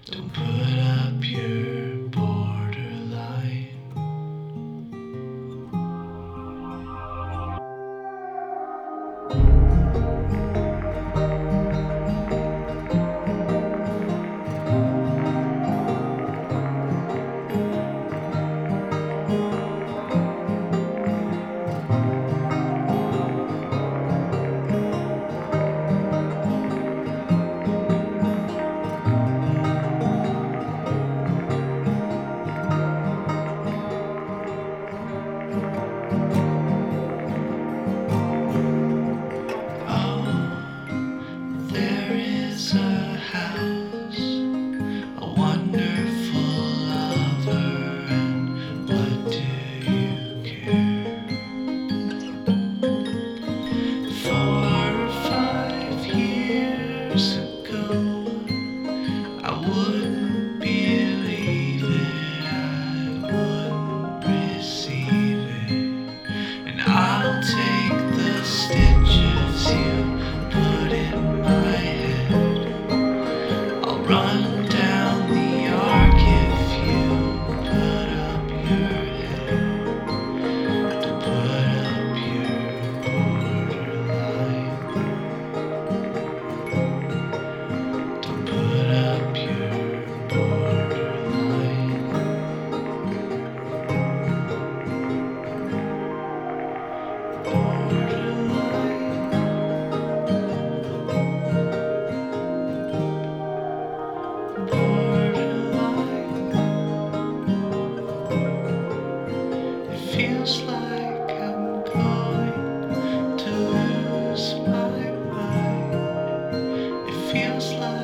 Don't put up your borderline. There is a house, a wonderful lover, and what do you care? 4 or 5 years ago, I wouldn't believe it, I wouldn't receive it, and I'll take the stitches you put in my head. I'll run down the arc if you put up your head. To put up your borderline. To put up your borderline. Borderline. It feels like I'm going to lose my mind. It feels like